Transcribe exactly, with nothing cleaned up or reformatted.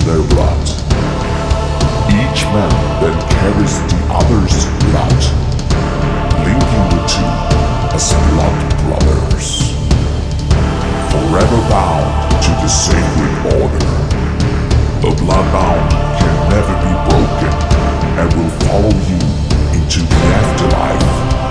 their blood. Each man then carries the other's blood, linking the two as blood brothers. Forever bound to the sacred order, the bloodbound can never be broken and will follow you into the afterlife